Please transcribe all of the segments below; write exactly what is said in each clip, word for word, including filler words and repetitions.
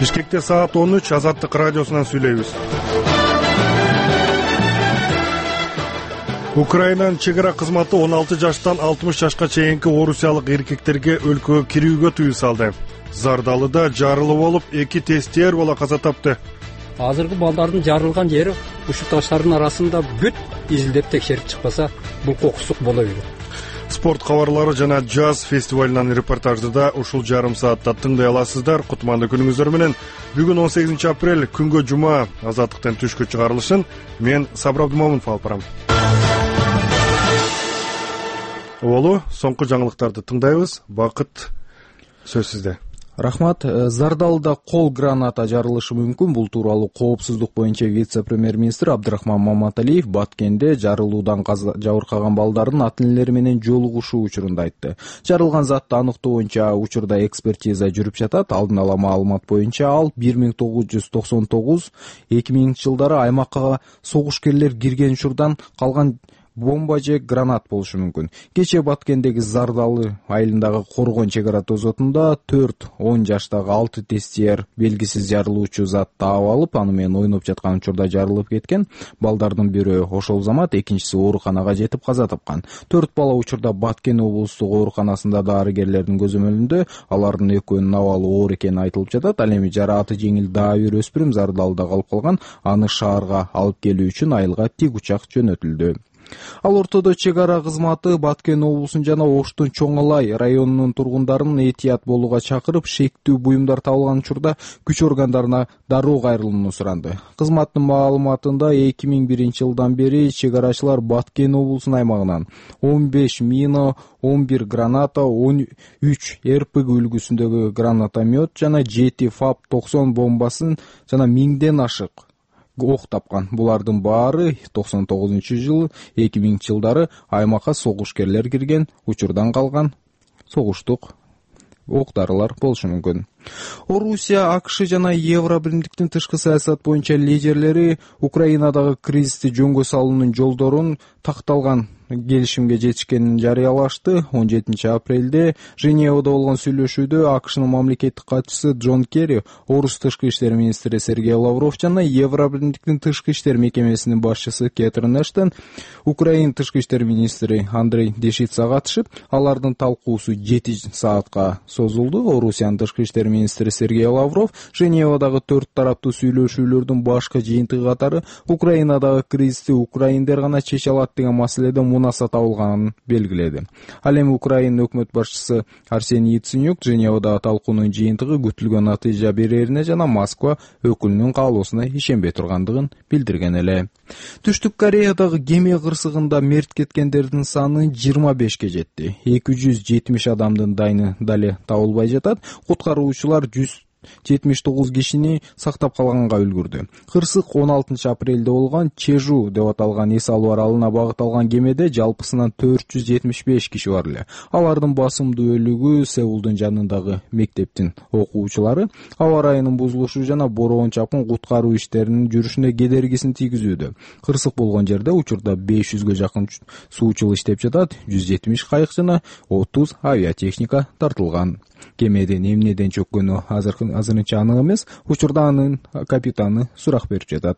Бишкекте саат он үч, Азаттык радиосунан сүйлөйбүз. Украинанын чек ара кызматы он алты жаштан алтымыш жашка чейинки орусиялык эркектерге өлкөгө кирүүгө тыюу салды. Зардалыда жарылып болуп, эки тестиер бала каза тапты. Азыркы балдардын жарылган жери ушул таштардын арасында бүт изилдеп текшерип чыкпаса, бул кокусук боло берет. Спорт кабарлары жана джаз фестивалынан репортажды да ушул жарым саатта тыңдай аласыздар. Кутмандуу күнүңүздөр менен. Бүгүн он сегизинчи апрель, күнгө жума, Азаттыктан түшкү чыгарылышын мен Сабыр Абдымомунов алып барам. Олу, соңку жаңылыктарды тыңдайбыз. Бакыт сөз сизде. Рахмат. Зардалда кол граната жарылышы мүмкүн. Бул тууралуу коопсуздук боюнча вице-премьер-министр Абдрахман Маматалиев Баткенде жарылуудан жабыркаган балдардын ата-энелери менен жолугушуу учурунда айтты. Жарылган затты аныктоо боюнча учурда экспертиза жүрүп жатат. Алдын ала маалымат боюнча ал бир миң тогуз жүз токсон тогуз эки миңинчи жылдары аймакка согушкерлер кирген учурдан калган бомба же гранат болушу мүмкүн. Кече Баткендеги Зардалы айылындагы Коргон чек ара тозотунда төрт он жаштагы алты тестиер белгисиз жарылуучу зат таап алып, аны менен ойноп жаткан учурда жарылып кеткен. Балдардын бирөө ошол замат, экинчиси ооруканага жетип каза тапкан. төрт бала учурда Баткен облустук ооруканасында дарыгерлердин көзөмөлүндө, алардын экөөнүн абалы оор экени айтылып жатат. Ал эми жарааты жеңил дагы бир өспүрүм Зардалда калып калган. Аны шаарга алып келүү үчүн айылга тик учак жөнөтүлдү. Ал ортодо чек ара кызматы Баткен облусунун жана Оштун Чоң Алай районунун тургундарын этият болууга чакырып, шектүү буюмдар табылган учурда күч органдарына дароо кайрылууну суранды. Кызматтын маалыматында эки миң биринчи жылдан бери чек арачылар Баткен облусунун аймагынан он беш мина, он бир граната, он үч эр пэ гэ үлгүсүндөгү гранатомет жана жети фап токсон бомбасын жана миңден ашык ок тапкан. Булардын баары токсон тогузунчу жылы, эки миңинчи жылдары аймакка согушкерлер кирген учурдан калган согуштук ок-дарылар болушу мүмкүн. Орусия, АКШ жана Евробиримдиктин тышкы саясат боюнча лидерлери Украинадагы кризисти жөнгө салуунун жолдорун такталган келишимге жетишкенин жарыялашты. он жетинчи апрелде Женевада болгон сүйлөшүүдө АКШнын мамлекеттик катчысы Джон Керри, Орус тышкы иштер министри Сергей Лавров жана Евробиримдиктин тышкы иштер мекемесинин башчысы Кэтрин Эштон, Украин тышкы иштер министри Андрей Дешица катышып, алардын талкуусу жети саатка созулду. Орусиянын тышкы иштер министри Сергей Лавров Женевадагы төрт тараптуу сүйлөшүүлөрдүн башкы жыйынтыгы катары Украинадагы кризисти украиндер гана чече алат деген маселеде мунаса табылганын белгиледи. Ал эми Украин өкмөт башчысы Арсений Яценюк Женевадагы талкуунун жыйынтыгы күтүлгөн натыйжа берерине жана Москва өкүлүнүн каалоосуна ишенбей тургандыгын билдирген эле. Түштүк Кореядагы кеме кырсыгында мерт кеткендердин саны жыйырма бешке жетти. эки жүз жетимиш адамдын дайны дале табылбай жатат. Куткаруучулар жүз жетимиш тогуз кишини сактап калганга үлгүрдү. Кырсык он алтынчы апрелде болгон Чежу деп аталган эс алуу аралына багыт алган кемеде жалпысынан төрт жүз жетимиш беш киши бар эле. Алардын басымдуу бөлүгү Сеулдун жанындагы мектептин окуучулары. Аба ырайынын бузулушу жана бороон чапкын куткаруу иштеринин жүрүшүнө кедергисин тийгизүүдө. Кырсык болгон жерде учурда беш жүзгө жакын суучул иштеп жатат. жүз жетимиш кайык жана отуз авиатехника тартылган. Кемеден эмнеден чөккөнү азырынча анык эмес. Учурда анын капитаны сурак берип жатат.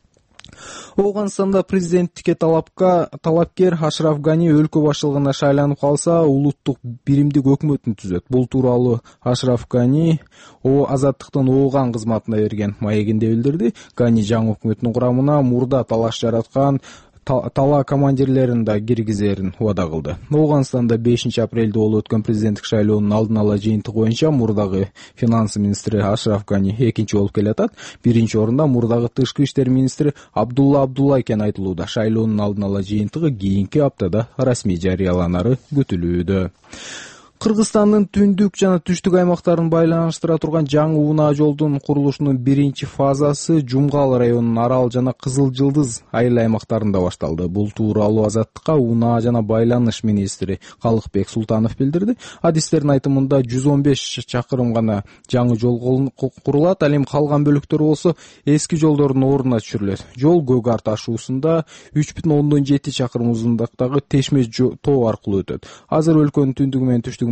Ооганстанда президенттикке талапка талапкер Ашраф Гани өлкө башчылыгына шайланып калса, улуттук биримдик өкмөтүн түзөт. Бул тууралуу Ашраф Гани о Азаттыктын Ооган кызматына берген маегинде билдирди. Гани жаңы өкмөттүн курамына мурда талаш жараткан тала командирлерин да киргизерин убада кылды. Ооганстанда бешинчи апрелде болуп өткөн президенттик шайлоонун алдын ала жыйынтыгы боюнча мурдагы финанс министри Ашраф Гани экинчи болуп келатат. Биринчи орунда мурдагы тышкы иштер министри Абдулла Абдулла экен айтылууда. Шайлоонун алдын ала жыйынтыгы кийинки аптада расмий жарыяланары күтүлүүдө. Кыргызстандын түндүк жана түштүк аймактарын байланыштыра турган жаңы унаа жолдун курулушунун биринчи фазасы Жумгал районунун Арал жана Кызыл Жылдыз айыл аймактарында башталды. Бул тууралуу Азаттыкка унаа жана байланыш министри Калыкбек Султанов билдирди. Адистердин айтымында жүз он беш чакырым гана жаңы жол курулат, ал эми калган бөлүктөр болсо эски жолдордун ордуна түшүрүлөт. Жол Гөгар ташуусунда үч бүтүн ондон жети чакырым узундуктагы Тешме тоо аркылуу өтөт. Азыр өлкөнүн түндүгү менен түштүгү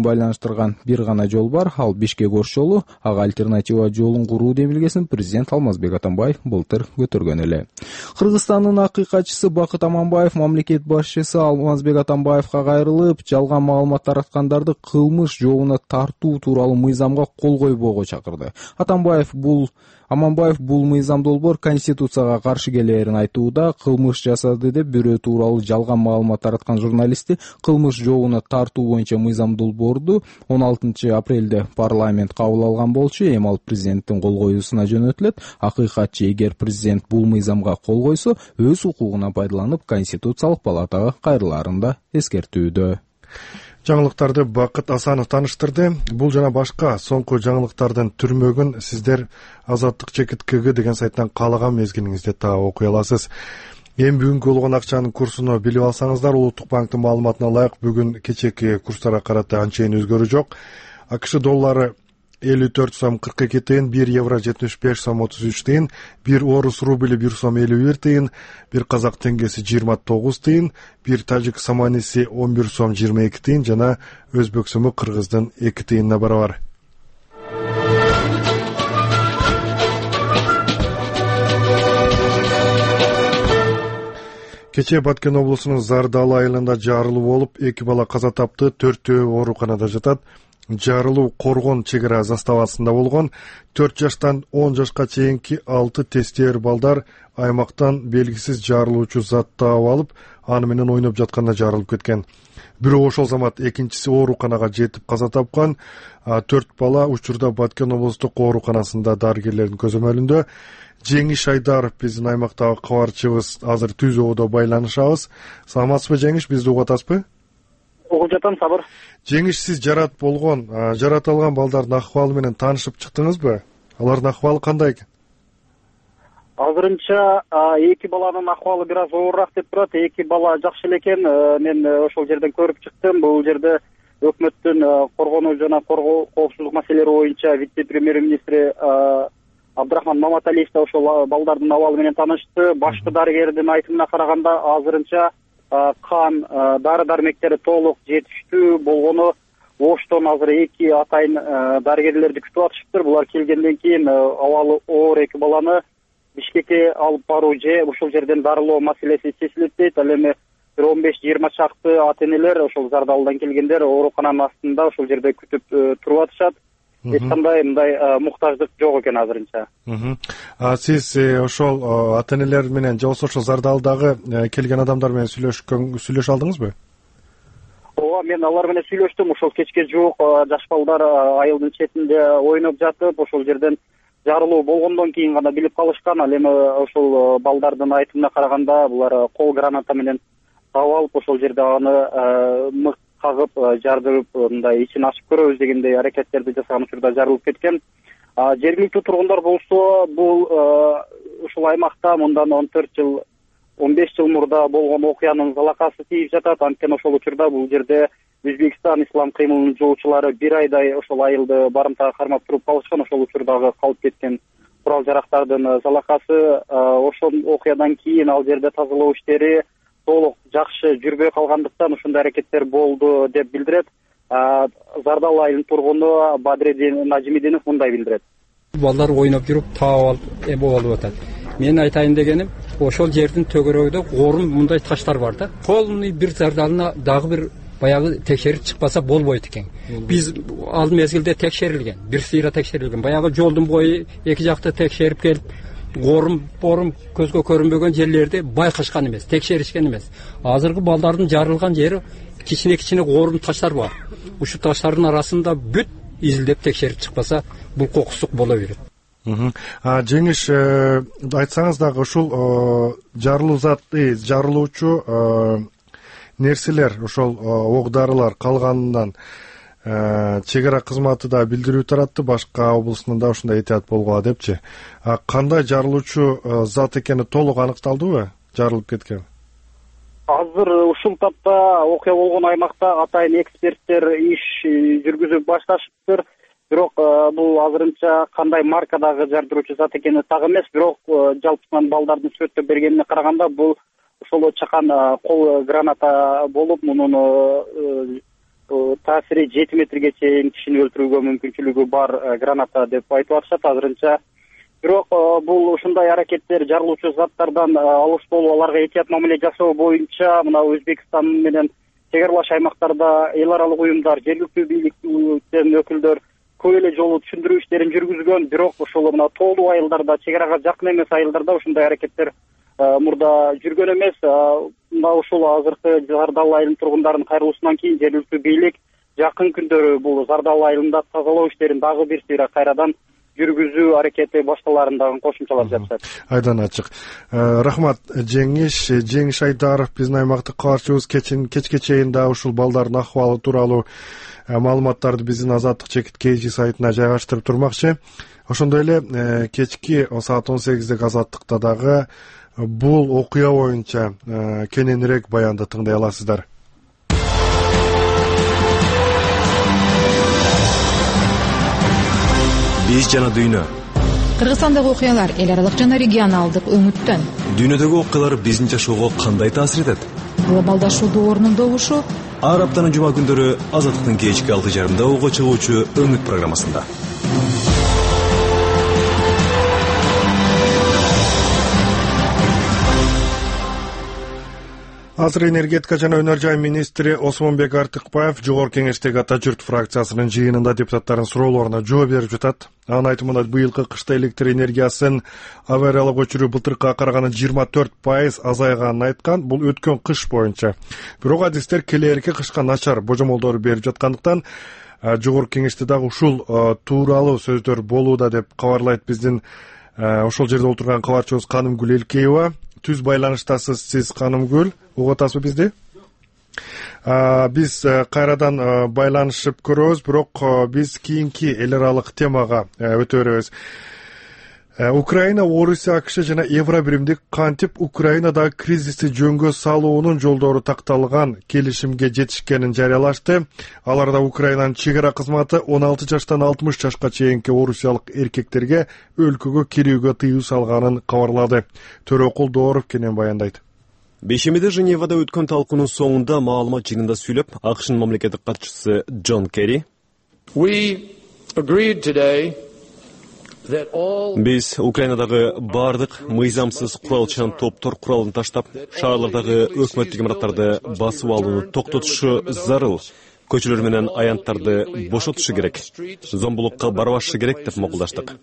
менен байланыштырган бир гана жол бар, ал Бишкек Ош жолу. Ага альтернатива жолун куруу демилгесин президент Алмазбек Атамбаев былтыр көтөргөн эле. Кыргызстандын акыйкатчысы Бакыт Аманбаев мамлекет башчысы Алмазбек Атамбаевга кайрылып, жалган маалымат тараткандарды кылмыш жообуна тартуу тууралуу мыйзамга кол койбоого чакырды. Атамбаев бул Аманбаев бул мыйзам долбоор конституцияга каршы келээрин айтууда, кылмыш жасады деп бирөө тууралуу жалган маалымат тараткан журналистти кылмыш жообуна тартуу боюнча мыйзам долбоорду он алтынчы апрелде парламент кабыл алган болчу. Эми ал президенттин кол коюусуна жөнөтүлөт. Акыйкатчы эгер президент бул мыйзамга кол койсо, өз укугуна пайдаланып конституциялык палатага кайрылаарын да эскертүүдө. Жаңылыктарды Бакыт Асанов таныштырды. Бул жана башка соңку жаңылыктардын түрмөгүн сиздер Азаттык чекиткиги деген сайттан каалаган мезгилиңизде таап окуй аласыз. Эми бүгүнкү болгон акчанын курсуну билип алсаңыздар, Улуттук банктын маалыматына ылайык бүгүн кечээки курстарга карата анчейин өзгөрүү жок. АКШ доллары элүү төрт сом кырк эки тыйын, бир евро жетимиш беш сом отуз үч тыйын, бир орус рубли бир сом элүү бир тыйын, бир казак теңгеси жыйырма тогуз тыйын, бир тажик саманиси он бир сом жыйырма эки тыйын жана өзбек сому кыргыздын эки тыйынына барабар. Кечээ Баткен облусунун Зардалы айылында жарылуу болуп, эки бала каза тапты, төртөө ооруканада жатат. Жарылуу Коргон чек ара заставасында болгон. төрт жаштан он жашка чейинки алты тестер балдар аймактан белгисиз жарылуучу затты таап алып, аны менен ойноп жатканда жарылып кеткен. Бирөө ошол замат экинчиси ооруканага жетип каза тапкан. төрт бала учурда Баткен облустук ооруканасында дарыгерлердин көзөмөлүндө. Жеңиш Айдаров биздин аймактагы кабарчыбыз, азыр Түзөодо байланышабыз. Саламатсызбы Жеңиш, бизди угуп атасызбы? Угуп жатам, Сабыр. Жеңиш, сиз жарат болгон, жаратылган балдардын акыбалы менен таанышып чыктыңызбы? Алардын акыбалы кандай экен? Азырынча эки баланын акыбалы бир аз оорураак деп турат. Эки бала жакшы эле экен. Мен ошол жерден көрүп чыктым. Бул жерде өкмөттүн коргонуу жана коопсуздук маселелери боюнча вице-премьер-министри Абдрахман Маматалиев да ошол балдардын абалы менен таанышты. Башкы дарыгердин айтымына караганда, азырынча кан, дары дармектери толук жетиштүү болгону, Оштон азыр эки атайын дарыгерлерди күтүп атышыптыр. Булар келгенден кийин абалы оор эки баланы Бишкекке алып баруу же ушул жерден дарылоо маселеси чечилет дейт. Ал эми бир он беш жыйырма чакты ата-энелер ошол Зардалдан келгендер оорукананын астында ошол жерде күтүп туруп атышат. Эч кандай мындай муктаждык жок экен азырынча. Сиз ошол ата-энелер менен же болбосо ошол Зардалдагы келген адамдар менен сүйлөшкөн сүйлөшө алдыңызбы? Ооба, мен алар менен сүйлөштүм. Ошол кечке жуук жаш балдар айылдын четинде ойноп жатып, ошол жерден жарылуу болгондон кийин гана билип калышкан. Ал эми ошол балдардын айтымына караганда, булар кол граната менен таап алып, ошол жерде аны мык кагып, жардырып, мындай ичин ачып көрөбүз дегендей аракеттерди жасаган учурда жарылып кеткен. Жергиликтүү тургундар болсо, бул ушул аймакта мындан он төрт жыл, он беш жыл мурда болгон окуянын залакасы тийип жатат. Анткени ошол учурда бул жерде Өзбекстан ислам кыймылынын жоочулары бир айдай ошол айылды барымтага кармап туруп калышкан. Ошол учурдагы калып кеткен курал жарактардын залакасы. Ошол окуядан кийин ал жерде тазалоо иштери толук жакшы жүрбөй калгандыктан ушундай аракеттер болду деп билдирет. Зардал айылынын тургуну Бадреддин Нажимидинов мындай билдирет. Балдар ойноп жүрүп таап алып эме болуп атат. Мен айтайын дегеним, ошол жердин төгөрөгүндө орун мындай таштар бар да. Полный бир Зардалына дагы бир баягы текшерип чыкпаса болбойт экен. Биз ал мезгилде текшерилген, бир сыйра текшерилген. Баягы жолдун бою эки жакты текшерип келип, орун борум көзгө көрүнбөгөн жерлерди байкашкан эмес, текшеришкен эмес. Азыркы балдардын жарылган жери кичине-кичине орун таштар бар. Ушу таштардын арасында бүт изилдеп текшерип чыкпаса, бул кокустук боло берет. Жеңиш, айтсаңыз дагы ушул жарылуу зат, жарылуучу нерселер, ошол ок дарылар калганынан чек ара кызматы да билдирүү таратты, башка облустун да ушундай этият болгула депчи. Кандай жарылуучу зат экени толук аныкталдыбы, жарылып кеткен? Азыр ушул тапта окуя болгон аймакта атайын эксперттер иш жүргүзүп башташыптыр. Бирок бул азырынча кандай маркадагы жардыруучу зат экени так эмес, бирок жалпысынан балдардын сүрөттөп бергенине караганда бул ошол чакан кол граната болуп, мунун таасири жети метрге чейин кишини өлтүрүүгө мүмкүнчүлүгү бар граната деп айтып атышат азырынча. Бирок бул ушундай аракеттер жарылуучу заттардан алыстоо, аларга этият мамиле жасоо боюнча мына Өзбекстан менен чек аралаш аймактарда эл аралык уюмдар, жергиликтүү бийликтин өкүлдөр көп эле жолу түшүндүрүү иштерин жүргүзгөн. Бирок ошол мына тоолуу айылдарда, чек арага жакын эмес айылдарда ушундай аракеттер мурда жүргөн эмес. Мына ушул азыркы Зардал айылынын тургундарынын кайрылуусунан кийин жергиликтүү бийлик жакын күндөрү бул Зардал айылында тазалоо иштерин дагы бир сыйра кайрадан жүргүзүү аракети башталарын дагы кошумчалап жатышат. Айдан ачык. Рахмат Жеңиш, Жеңиш Айдаров биздин аймактык кабарчыбыз кечке чейин да ушул балдардын акыбалы тууралуу маалыматтарды биздин Азаттык чекит kg сайтына жайгаштырып турмакчы. Ошондой эле кечки саат он сегиздеги Азаттыкта дагы бул окуя боюнча кененирээк баянды тыңдай аласыздар. Биз жана дүйнө. Кыргызстандагы окуялар эл аралык жана регионалдык өңүттөн. Дүйнөдөгү окуялар биздин жашоого кандай таасир этет? Глобалдашуу доорунун добушу ар аптанын жума күндөрү Азаттыктын кечки алты жарымда ого чыгуучу өңүт программасында. Азыр энергетика жана өнөр жай министри Осмонбек Артыкбаев Жогорку Кеңештеги Ата журт фракциясынын жыйынында депутаттардын суроолоруна жооп берип жатат. Анын айтымында быйылкы кышта электр энергиясын авариялык өчүрүү былтыркыга караганда жыйырма төрт пайыз азайганын айткан. Бул өткөн кыш боюнча. Бирок адистер келээрки кышка начар божомолдор берип жаткандыктан Жогорку Кеңеште дагы ушул тууралуу сөздөр болууда деп кабарлайт биздин ошол жерде отурган кабарчыбыз Канымгүл Элкеева. Түз байланыштасыз сиз Канымгүл, угуп атасызбы бизди? Биз кайрадан байланышып көрөбүз, бирок биз кийинки эл аралык темага өтө беребиз. Украина, Орусия, АКШ жана Евробиримдик кантип Украинадагы кризисти жөнгө салуунун жолдору такталган келишимге жетишкенин жарыялашты. Аларда Украинанын чек ара кызматы он алты жаштан алтымыш жашка чейинки орусиялык эркектерге өлкөгө кирүүгө тыюу салганын кабарлады. Төрөкул Дооров кенен баяндайт. Бейшемиде Женевада өткөн талкуунун соңунда маалымат жыйынында сүйлөп, АКШнын мамлекеттик катчысы Джон Керри Биз Украинадагы бардык мыйзамсыз куралчан топтор куралын таштап, шаарлардагы өкмөттүк имараттарды басып алууну токтотушу зарыл. Көчөлөр менен аянттарды бошотушу керек. Зомбулукка барбашы керек деп макулдаштык.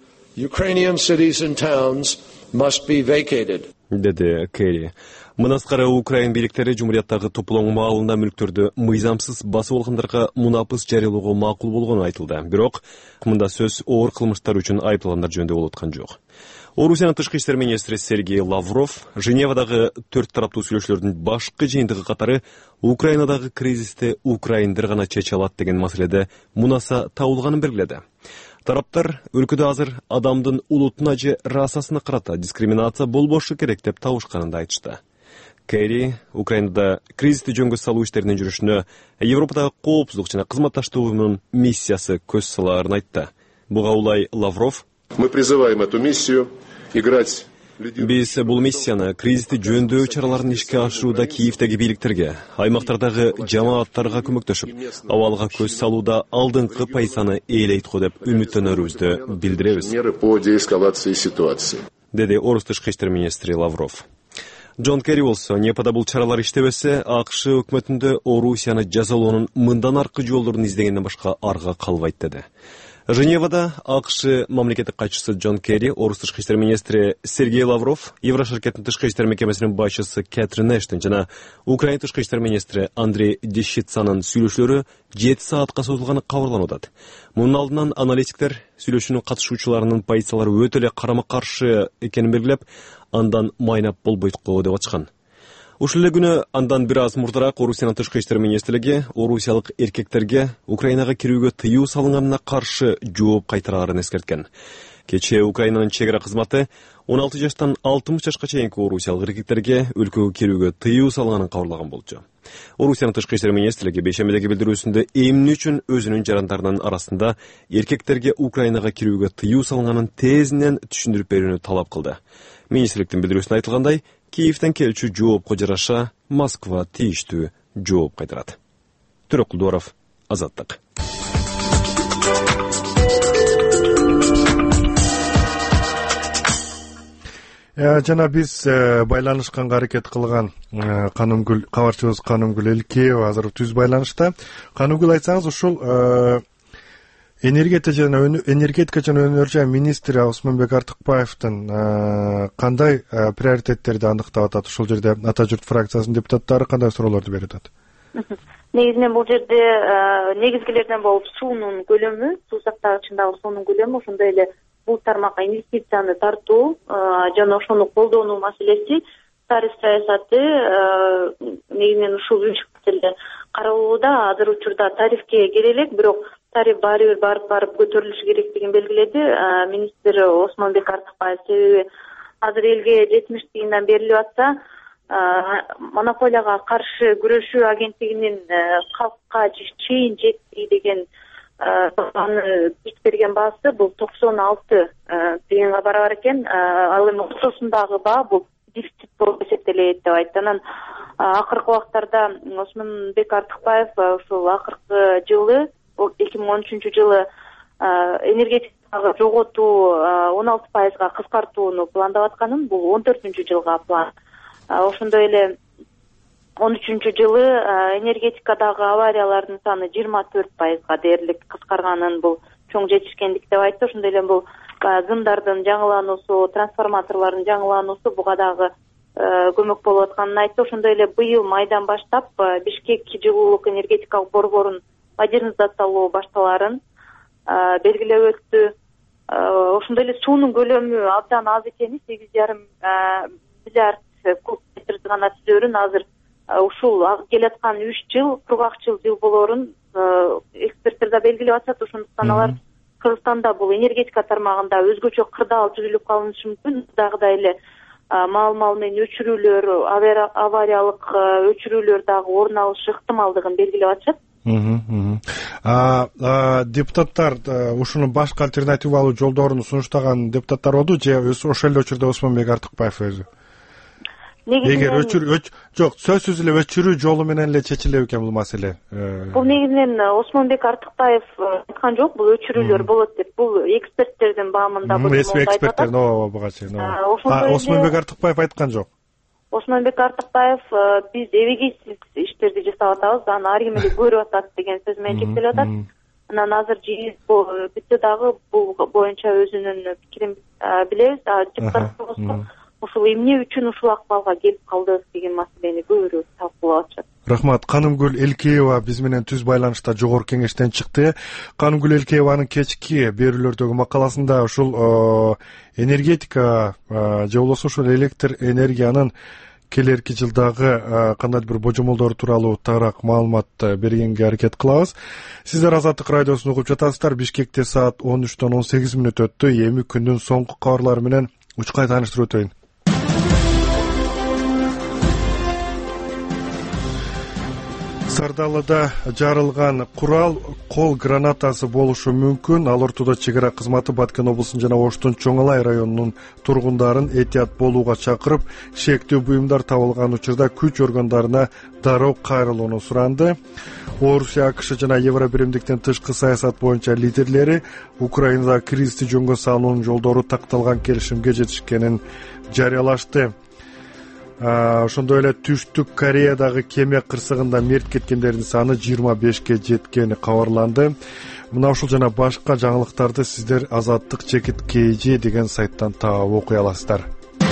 Деди Керри. Мынаскары Украин бийликтери Жумурияттагы топлоң маалында мүлктөрдү мыйзамсыз басып алгандарга мунапыс жарыялоого макул болгону айтылды. Бирок мында сөз оор кылмыштар үчүн айыпталгандар жөнүндө болуп аткан жок. Орусиянын тышкы иштер министри Сергей Лавров Женевадагы төрт тараптуу сүйлөшүүлөрдүн башкы жыйынтыгы катары Украинадагы кризисти украиндер гана чече алат деген маселеде мунаса табылганын белгиледи. Тараптар өлкөдө азыр адамдын улутуна же расасына карата дискриминация болбошу керек деп табышканын да айтышты. Керри Украинада кризисти жөнгө салуу иштеринин жүрүшүнө Европадагы коопсуздук жана кызматташтык уюмунун миссиясы көз салаарын айтты. Буга улай Лавров: Мы призываем эту миссию играть. Биз бул миссияны кризисти жөндөө чараларын ишке ашырууда Киевдеги бийликтерге, аймактардагы жамааттарга көмөктөшүп, абалга көз салууда алдыңкы позицияны ээлейт го деп үмүттөнөрүбүздү билдиребиз. Меры по деэскалации ситуации. Деди Орус тышкы иштер министри Лавров. Джон Керри болсо, Непада бул чаралар иштебесе, АКШ өкмөтүндө Орусияны жазалоонун мындан аркы жолдорун издегенден башка арга калбайт деди. Женевада АКШ мамлекеттик катчысы Джон Керри, Орус тышкы иштер министри Сергей Лавров, Евроширкеттин тышкы иштер мекемесинин башчысы Кэтрин Эштон жана Украина тышкы иштер министри Андрей Дещицанын сүйлөшүүлөрү жети саатка созулганы кабарланып атат. Мунун алдынан аналитиктер сүйлөшүүнүн катышуучуларынын позициялары өтө эле карама-каршы экенин белгилеп, андан майнап болбойт го деп ачкан. Ушул эле күнү андан бир аз мурдараак Орусиянын тышкы иштер министрлиги орусиялык эркектерге Украинага кирүүгө тыюу салынганына каршы жооп кайтарарын эскерткен. Кечээ Украинанын чек ара кызматы он алты жаштан алтымыш жашка чейинки орусиялык эркектерге өлкөгө кирүүгө тыюу салганын кабарлаган болчу. Орусиянын тышкы иштер министрлиги бейшембидеги билдирүүсүндө эмне үчүн өзүнүн жарандарынын арасында эркектерге Украинага кирүүгө тыюу салынганын тезинен түшүндүрүп берүүнү талап кылды. Министрликтин билдирүүсүндө айтылгандай, Киевден келчү жоопко жараша Москва тийиштүү жооп кайтарат. Төрөкул Дооров, Азаттык. Жана биз байланышканга аракет кылган Канымгүл кабарчыбыз Канымгүл Элкеева азыр түз байланышта. Канымгүл, айтсаңыз, ушул энергетика жана энергетика жана өнөр министри Осмонбек Артыкбаевдин кандай приоритеттерди андыктап атат? Ушул жерде Ата журт фракциясынын депутаттары кандай суроолорду берип атат? Негизинен бул жерде негизгилерден болуп суунун көлөмү, суу сактагычындагы суунун көлөмү, ошондой эле бул тармакка инвестицияны тартуу жана ошону колдонуу маселеси, тариф саясаты негизинен ушул үч маселе каралууда. Азыр учурда тарифке келе элек, бирок тариф баары бир барып барып көтөрүлүшү керектигин белгиледи министр Осмонбек Артыкбаев. Себеби азыр элге жетимиш тыйындан берилип атса, монополияга каршы күрөшүү агенттигинин калкка чейин жетпей деген аны бүт берген баасы бул токсон алты тыйынга барабар экен. Ал эми ортосундагы баа бул дефицит болуп эсептелет деп айтты. Анан акыркы убактарда Осмонбек Артыкбаев ушул акыркы жылы, эки миң он үчүнчү жылы энергетикага жоготуу он алты пайызга кыскартууну пландап атканын, бул он төртүнчү жылга план. Ошондой эле он үчүнчү жылы энергетикадагы авариялардын саны жыйырма төрт пайызга дээрлик кыскарганын, бул чоң жетишкендик деп айтты. Ошондой эле бул зымдардын жаңылануусу, трансформаторлордун жаңылануусу буга дагы көмөк болуп атканын айтты. Ошондой эле быйыл майдан баштап Бишкек жылуулук энергетикалык борборун модернизациялоо башталарын белгилеп өттү. Ошондой эле суунун көлөмү абдан аз экени, сегиз жарым миллиард куб метр гана түзөрүн азыр ушул келаткан үч жыл кургакчыл жыл болоорун эксперттер да белгилеп атышат. Ошондуктан алар Кыргызстанда бул энергетика тармагында өзгөчө кырдаал түзүлүп калышы мүмкүн. Дагы эле маал-мал менен өчүрүүлөр, авариялык өчүрүүлөр дагы орун алышы ыктымалдыгын белгилеп атышат. Депутаттар ушуну башка альтернативалуу жолдорун сунуштаган депутаттар болду же ошол эле учурда Осмонбек Артыкбаев өзү? Эгер өчүрүү жок, сөзсүз эле өчүрүү жолу менен эле чечилеби экен бул маселе? Бул негизинен Осмонбек Артыкбаев айткан жок, бул өчүрүүлөр болот деп. Бул эксперттердин баамында бул эксперттердин ооба буга чейин. Осмонбек Артыкбаев айткан жок. Осмонбек Артыкбаев биз эбегейсиз иштерди жасап атабыз, аны ар ким эле көрүп атат деген сөз менен кектелип атат. Анан азыр жииз бүтү дагы бул боюнча өзүнүн пикирин билебиз. Депутаттар ушул эмне үчүн ушул акыбалга келип калдык деген маселени көбүрөөк талкуулап атышат. Рахмат. Канымгүл Элкеева биз менен түз байланышта жогорку кеңештен чыкты. Канымгүл Элкееванын кечки берүүлөрдөгү макаласында ушул энергетика же болбосо ушул электр энергиянын келерки жылдагы кандайдыр бир божомолдору тууралуу тагыраак маалымат бергенге аракет кылабыз. Сиздер Азаттык радиосун угуп жатасыздар. Бишкекте саат он үчтөн он сегиз мүнөт өттү. Эми күндүн соңку кабарлары менен учкай тааныштырып өтөйүн. Сардалыда жарылган курал кол гранатасы болушу мүмкүн. Ал ортодо чек ара кызматы Баткен облусунун жана Оштун Чоңалай районунун тургундарын этият болууга чакырып, шектүү буюмдар табылган учурда күч органдарына дароо кайрылууну суранды. Орусия, АКШ жана Евробиримдиктин тышкы саясат боюнча лидерлери Украинада кризисти жөнгө салуунун жолдору такталган келишимге жетишкенин жарыялашты. Ошондой эле Түштүк Кореядагы кеме кырсыгында мерт кеткендердин саны жыйырма бешке жеткени кабарланды. Мына ушул жана башка жаңылыктарды сиздер Азаттык чекит kg деген сайттан таап окуй аласыздар.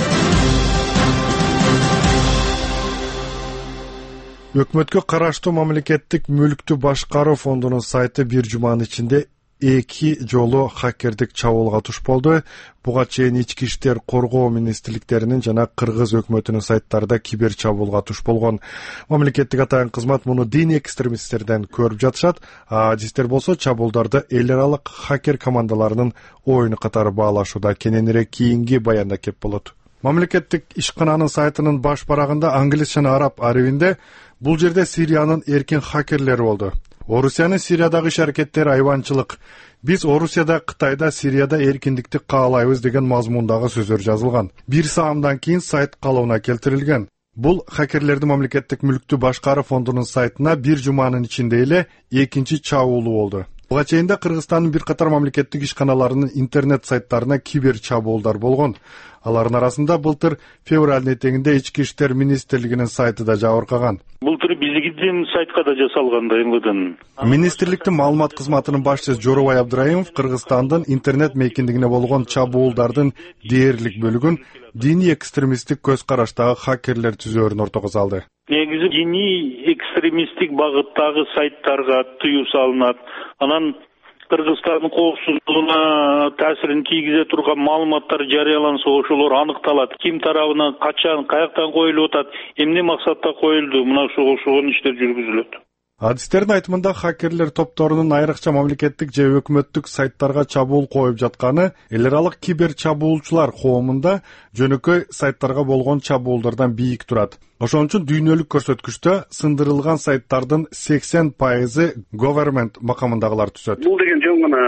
Өкмөткө караштуу мамлекеттик мүлктү башкаруу фондунун сайты бир жуманын ичинде эки жолу хакердик чабуулга туш болду. Буга чейин ички иштер коргоо министрликтеринин жана Кыргыз өкмөтүнүн сайттарында кибер чабуулга туш болгон. Мамлекеттик атайын кызмат муну диний экстремисттерден көрүп жатышат. Адистер болсо чабуулдарды эл аралык хакер командаларынын оюну катары баалашууда. Кененирээк кийинки баянда кеп болот. Мамлекеттик ишкананын сайтынын баш барагында англис жана араб арабинде бул жерде Сириянын эркин хакерлери болду. Орусиянын Сириядагы иш аракеттери айбанчылык. Биз Орусияда, Кытайда, Сирияда эркиндикти каалайбыз деген мазмундагы сөздөр жазылган. Бир саамдан кийин сайт калыбына келтирилген. Бул хакерлердин мамлекеттик мүлктү башкаруу фондунун сайтына бир жуманын ичинде эле экинчи чабуулу болду. Буга чейин да Кыргызстандын бир катар мамлекеттик ишканаларынын интернет сайттарына кибер чабуулдар болгон. Алардын арасында былтыр февралдын этегинде Ички иштер министрлигинин сайты да жабыркаган. Былтыр биздин сайтка да жасалган да эм вэ днын. Министрликтин маалымат кызматынын башчысы Жоробай Абдраимов Кыргызстандын интернет мейкиндигине болгон чабуулдардын дээрлик бөлүгүн диний экстремисттик көз караштагы хакерлер түзөөрүн ортого салды. Негизи диний экстремисттик багыттагы сайттарга тыюу салынат. Анан Кыргызстандын коопсуздугуна таасирин тийгизе турган маалыматтар жарыяланса, ошолор аныкталат. Ким тарабынан, качан, каяктан коюлуп атат, эмне максатта коюлду, мына ошого иштер жүргүзүлөт. Адистердин айтымында хакерлер топторунун айрыкча мамлекеттик же өкмөттүк сайттарга чабуул коюп жатканы эл аралык кибер чабуулчулар коомунда жөнөкөй сайттарга болгон чабуулдардан бийик турат. Ошон үчүн дүйнөлүк көрсөткүчтө сындырылган сайттардын сексен пайызы government макамындагылар түзөт. Бул деген жөн гана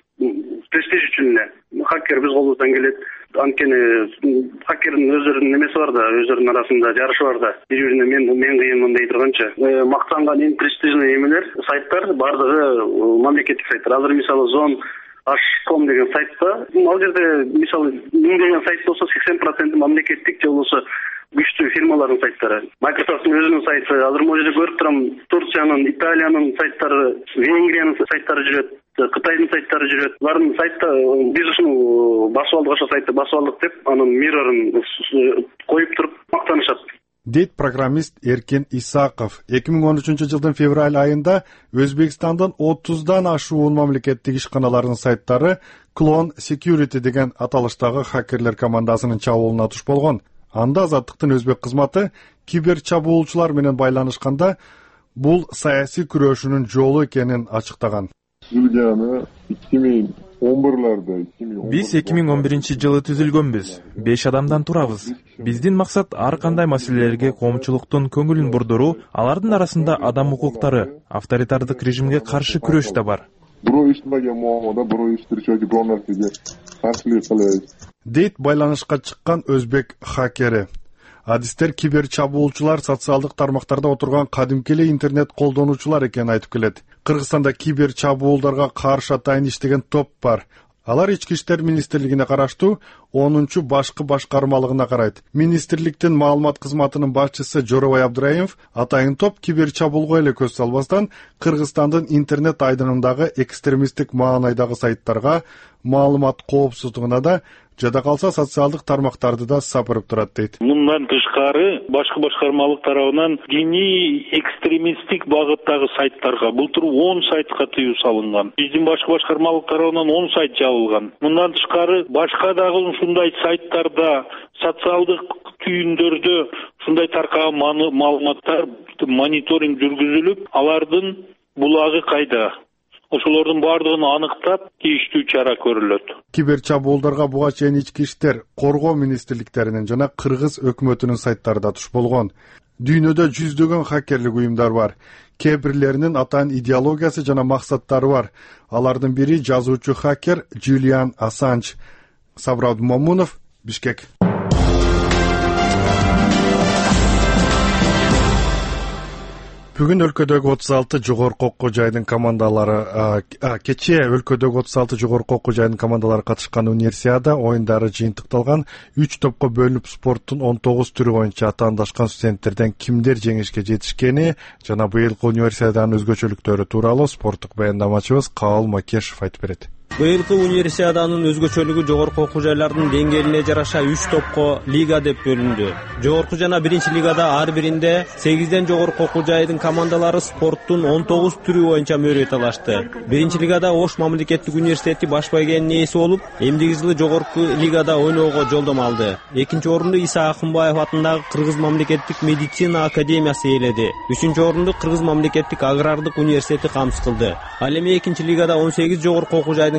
престиж үчүн эле. Хакер биз колубуздан келет. Анткени хакердин өздөрүнүн немеси бар да, өздөрүнүн арасында жарышы бар да. Бири-бирине мен мен кыйынмын дей турганча, мактанган эң престижный эмелер, сайттар бардыгы мамлекеттик сайттар. Азыр мисалы зон аш ком деген сайтта, ал жерде мисалы миңдеген сайт болсо сексен проценти мамлекеттик же болбосо күчтүү фирмалардын сайттары. Microsoft'тун өзүнүн сайты, азыр могу жерде көрүп турам, Турциянын, Италиянын сайттары, Венгриянын сайттары жүрөт. Кытайдын сайттары жүрөт. Алардын сайтта биз ушуну басып алдык, ошо сайтты басып алдык деп, анын миррорун коюп туруп мактанышат. Дейт программист Эркин Исаков. эки миң он үчүнчү жылдын февраль айында Өзбекстандын отуздан ашуун мамлекеттик ишканаларынын сайттары Clone Security деген аталыштагы хакерлер командасынын чабуулуна туш болгон. Анда Азаттыктын өзбек кызматы кибер чабуулчулар менен байланышканда бул саясий күрөшүүнүн жолу экенин ачыктаган. Биз эки миң он биринчи жылы түзүлгөнбүз. беш адамдан турабыз. Биздин максат ар кандай маселелерге коомчулуктун көңүлүн бурдуруу, алардын арасында адам укуктары, авторитардык режимге каршы күрөш да бар. Дейт байланышка чыккан өзбек хакери. Адистер кибер чабуулчулар социалдык тармактарда отурган кадимки эле интернет колдонуучулар экенин айтып келет. Кыргызстанда кибер чабуулдарга каршы атайын иштеген топ бар. Алар Ички иштер министрлигине караштуу онунчу башкы башкармалыгына карайт. Министрликтин маалымат кызматынын башчысы Жоробай Абдраимов атайын топ кибер чабуулга эле көз салбастан Кыргызстандын интернет айдынындагы экстремисттик маанайдагы сайттарга, маалымат коопсуздугуна да, жада калса социалдык тармактарды да сапырып турат дейт. Мындан тышкары башкы башкармалык тарабынан диний экстремисттик багыттагы сайттарга былтыр он сайтка тыюу салынган. Биздин башкы башкармалык тарабынан он сайт жабылган. Мындан тышкары башка дагы ушундай сайттарда, социалдык түйүндөрдө ушундай таркаган маалыматтар мониторинг жүргүзүлүп, алардын булагы кайда? Ошолордун бардыгын аныктап, тийиштүү чара көрүлөт. Кибер чабуулдарга буга чейин ички иштер, коргоо министрликтеринин жана Кыргыз өкмөтүнүн сайттары да туш болгон. Дүйнөдө жүздөгөн хакерлик уюмдар бар. Кээ бирлеринин атайын идеологиясы жана максаттары бар. Алардын бири жазуучу хакер Джулиан Ассанж. Сабрат Момунов, Бишкек. Бүгүн өлкөдөгү отуз алты жогорку окуу жайдын командалары кечээ өлкөдөгү отуз алты жогорку окуу жайдын командалары катышкан универсиада оюндары жыйынтыкталган. үч топко бөлүнүп спорттун он тогуз түрү боюнча атаандашкан студенттерден кимдер жеңишке жетишкени жана быйылкы универсиаданын өзгөчөлүктөрү тууралуу спорттук баяндамачыбыз Кабыл Макешев айтып берет. Быйылкы универсиаданын өзгөчөлүгү жогорку окуу жайлардын деңгээлине жараша үч топко лига деп бөлүндү. Жогорку жана биринчи лигада ар биринде сегизден жогорку окуу жайдын командалары спорттун он тогуз түрү боюнча мөрөй талашты. Биринчи лигада Ош мамлекеттик университети баш байгенин ээси болуп, эмдиги жылы жогорку лигада ойноого жолдомо алды. Экинчи орунду Иса Акынбаев атындагы Кыргыз мамлекеттик медицина академиясы ээледи. Үчүнчү орунду Кыргыз мамлекеттик агрардык университети камсыз кылды. Ал эми экинчи лигада он сегиз жогорку окуу жайдын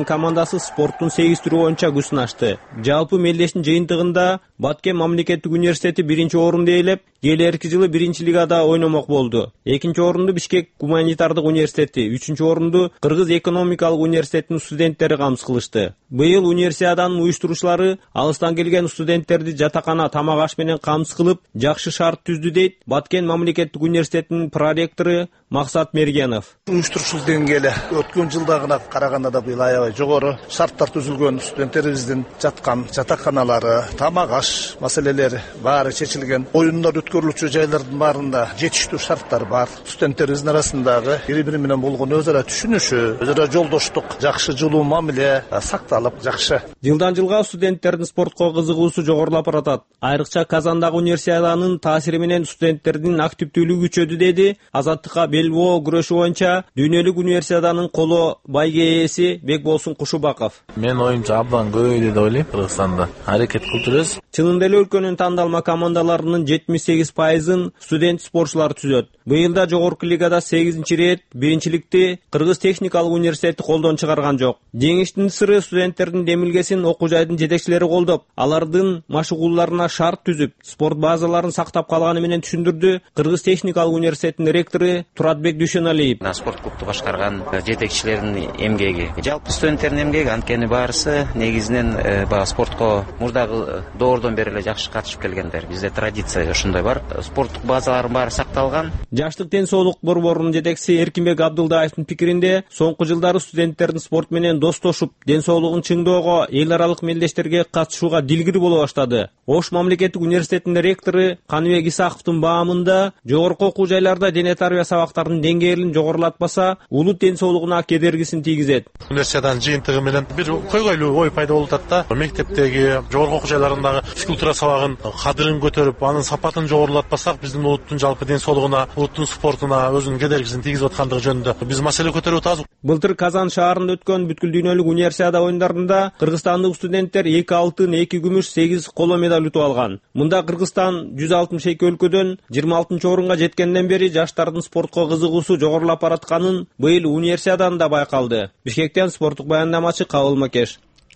студенттердин командасы спорттун сегиз түрү боюнча күч сынашты. Жалпы мелдештин жыйынтыгында Баткен мамлекеттик университети биринчи орунду ээлеп, келерки жылы биринчи лигада ойномок болду. Экинчи орунду Бишкек гуманитардык университети, үчүнчү орунду Кыргыз экономикалык университетинин студенттери камсыз кылышты. Быйыл универсиаданын уюштуруучулары алыстан келген студенттерди жатакана, тамак аш менен камсыз кылып, жакшы шарт түздү дейт Баткен мамлекеттик университетинин проректору Максат Мергенов. Уюштуруучулук деңгээли өткөн жылдагына караганда да быйыл аябай жогору. Шарттар түзүлгөн, студенттерибиздин жаткан жатаканалары, тамак аш маселелери баары чечилген. Оюндар өткөрүлүүчү жайлардын баарында жетиштүү шарттар бар. Студенттерибиздин арасындагы бири-бири менен болгон өз ара түшүнүшү, өз ара жолдоштук, жакшы жылуу мамиле сакталып, жакшы. Жылдан жылга студенттердин спортко кызыгуусу жогорулап баратат. Айрыкча Казандагы универсиаданын таасири менен студенттердин активдүүлүгү күчөдү деди Азаттыкка белбоо күрөшү боюнча дүйнөлүк универсиаданын коло байге ээси Бекболсун Кушубаков. Мен оюмча абдан көбөйдү деп ойлойм. Кыргызстанда аракет кылып жүрөбүз. Чынында эле өлкөнүн тандалма командаларынын жетимиш сегиз пайызын студент спортчулар түзөт. Быйыл да жогорку лигада сегизинчи рет биринчиликти Кыргыз техникалык университети колдон чыгарган жок. Жеңиштин сыры студенттердин демилгесин окуу жайдын жетекчилери колдоп, алардын машыгууларына шарт түзүп, спорт базаларын сактап калганы менен түшүндүрдү Кыргыз техникалык университетинин ректору Туратбек Дүйшөналиев. Спорт клубду башкарган жетекчилердин эмгеги, жалпы студенттердин эмгеги, анткени баарысы негизинен баягы спортко мурдагы доордон бери эле жакшы катышып келгендер. Бизде традиция ошондой бар. Спорттук базалардын баары сакталган. Жаштык ден соолук борборунун жетекчиси Эркинбек Абдылдаевдин пикиринде, соңку жылдары студенттердин спорт менен достошуп, ден соолугун чыңдоого, эл аралык мелдештерге катышууга дилгири боло баштады. Ош мамлекеттик университетинин ректору Каныбек Исаковдун баамында, жогорку окуу жайларда дене тарбия сабактарынын деңгээлин жогорулатпаса, улут ден соолугуна кедергисин тийгизет. Универсиаданын жыйынтыгы менен бир койгойлуу ой пайда болуп атат да. Мектептеги, жогорку окуу жайларындагы физкультура сабагын кадырын көтөрүп, анын сапатын жогорулатпасак, биздин улуттун жалпы ден соолугуна, улуттун спортуна өзүнүн кедергисин тийгизип аткандыгы жөнүндө биз маселе көтөрүп атабыз. Былтыр Казан шаарында өткөн бүткүл дүйнөлүк универсиада оюндарында кыргызстандык студенттер эки алтын, эки күмүш, сегиз коло медаль утуп алган. Мында Кыргызстан жүз алтымыш эки өлкөдөн жыйырма алтынчы орунга жеткенден бери жаштардын спортко кызыгуусу жогорулап баратканын быйыл универсиадада байкалды. Бишкектен спорттук баяндамачы Кабыл Макеш.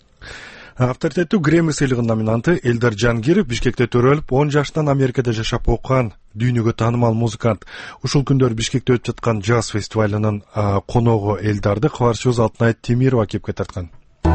Авторитеттүү Грэмми сыйлыгынын номинанты Элдар Жангиров Бишкекте төрөлүп, он жаштан Америкада жашап окуган дүйнөгө таанымал музыкант. Ушул күндөр Бишкекте өтүп жаткан джаз фестивалынын коногу Элдарды кабарчыбыз Алтынай Темирова кепке тарткан.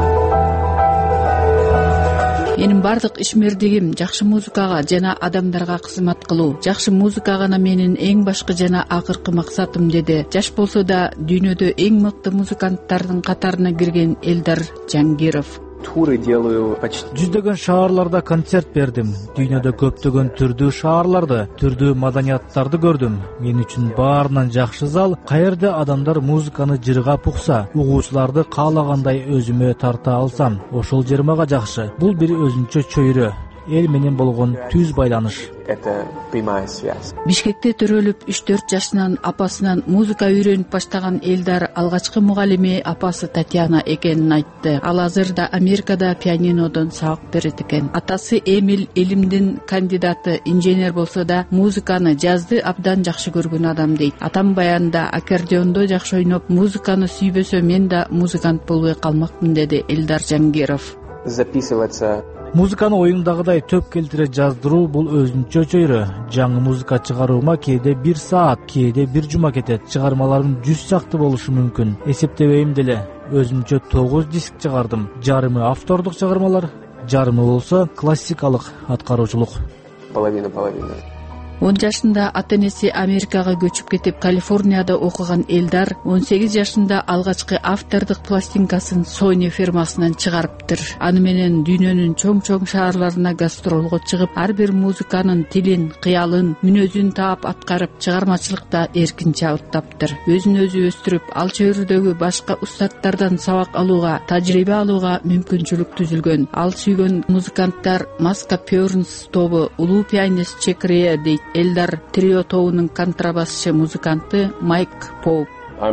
Менин бардык ишмердигим жакшы музыкага жана адамдарга кызмат кылуу. Жакшы музыка гана менин эң башкы жана акыркы максатым, деди жаш болсо да дүйнөдө эң мыкты музыканттардын катарына кирген Элдар Жангиров. Туры делаю почти. Жүздөгөн шаарларда концерт бердим. Дүйнөдө көптөгөн түрдүү шаарларды, түрдүү маданияттарды көрдүм. Мен үчүн баарынан жакшы зал каерде адамдар музыканы жыргап укса, угуучуларды каалагандай өзүмө тарта алсам, ошол жер мага жакшы. Бул бир өзүнчө чөйрө, эл менен болгон түз байланыш. Это прямая связь. Бишкекте төрөлүп үч төрт жашынан апасынан музыка үйрөнүп баштаган Элдар алгачкы мугалими апасы Татьяна экенин айтты. Ал азырда Америкада пианинодон сабак берет экен. Атасы Эмил илимдин кандидаты, инженер болсо да музыканы, жазды абдан жакшы көргөн адам дейт. Атам баянда аккордеондо жакшы ойноп, музыканы сүйбөсө мен да музыкант болбой калмакмын, деди Элдар Жангиров. Записываться. Музыканы оюндагыдай төп келтире жаздыруу бул өзүнчө чөйрө. Жаңы музыка чыгаруума кээде бир саат, кээде бир жума кетет. Чыгармаларым жүз сакты болушу мүмкүн. Эсептебейм деле. Өзүмчө тогуз диск чыгардым. Жарымы автордук чыгармалар, жарымы болсо классикалык аткаруучулук. Половина-половина. он жашында ата-энеси Америкага көчүп кетип, Калифорнияда окуган Элдар он сегиз жашында алгачкы автордук пластинкасын Sony фирмасынан чыгарыптыр. Аны менен дүйнөнүн чоң-чоң шаарларына гастролго чыгып, ар бир музыканын тилин, кыялын, мүнөзүн таап аткарып, чыгармачылыкта эркин чабыттаптыр. Өзүн өзү өстүрүп, ал чөйрөдөгү башка устаттардан сабак алууга, тажрыйба алууга мүмкүнчүлүк түзүлгөн. Ал сүйгөн музыканттар Маска Пёрнс тобу, улуу пианист Чекрия дейт Элдар трио тобунун контрабасчы музыканты Майк Поуп.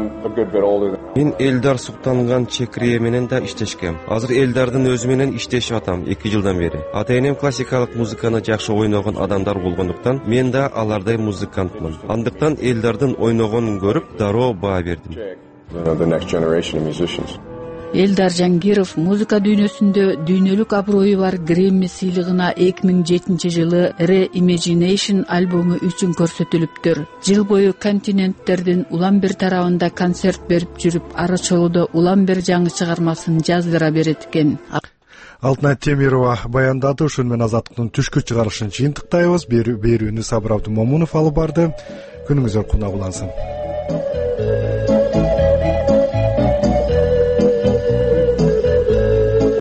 Мен Элдар суктанган Чекрие менен да иштешкем. Азыр Элдардын өзү менен иштешип атам эки жылдан бери. Ата-энем классикалык музыканы жакшы ойногон адамдар болгондуктан мен да алардай музыкантмын. Андыктан Элдардын ойногонун көрүп, дароо баа бердим. Элдар Жангиров музыка дүйнөсүндө дүйнөлүк аброю бар Грэмми сыйлыгына эки миң жетинчи жылы Re-Imagination альбому үчүн көрсөтүлүптүр. Жыл бою континенттердин улам бир тарабында концерт берип жүрүп, ары чолууда улам бир жаңы чыгармасын жаздыра берет экен. Алтынай Темирова баяндады. Ушун менен Азаттыктын түшкү чыгарышын жыйынтыктайбыз. Берүүнү Сабыр Абдумомунов алып барды. Күнүңүздөр кунак улансын.